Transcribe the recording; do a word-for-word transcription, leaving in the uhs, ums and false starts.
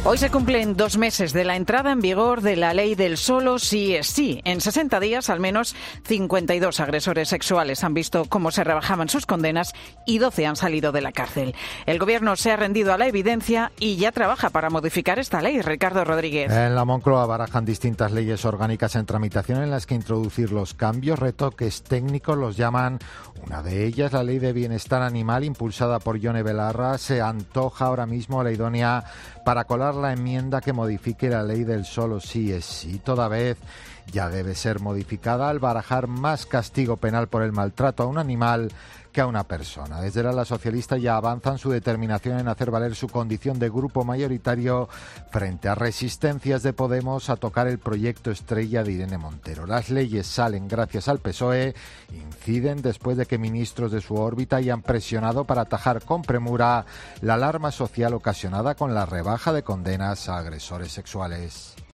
Hoy se cumplen dos meses de la entrada en vigor de la ley del solo sí es sí. En sesenta días, al menos cincuenta y dos agresores sexuales han visto cómo se rebajaban sus condenas y doce han salido de la cárcel. El Gobierno se ha rendido a la evidencia y ya trabaja para modificar esta ley. Ricardo Rodríguez. En la Moncloa barajan distintas leyes orgánicas en tramitación en las que introducir los cambios, retoques técnicos, los llaman. Una de ellas, la Ley de Bienestar Animal, impulsada por Yone Belarra, se antoja ahora mismo la idónea para colar la enmienda que modifique la ley del solo sí es sí. Toda vez ya debe ser modificada al barajar más castigo penal por el maltrato a un animal que a una persona. Desde el ala socialista ya avanzan su determinación en hacer valer su condición de grupo mayoritario frente a resistencias de Podemos a tocar el proyecto estrella de Irene Montero. Las leyes salen gracias al P S O E, inciden después de que ministros de su órbita hayan presionado para atajar con premura la alarma social ocasionada con la rebaja de condenas a agresores sexuales.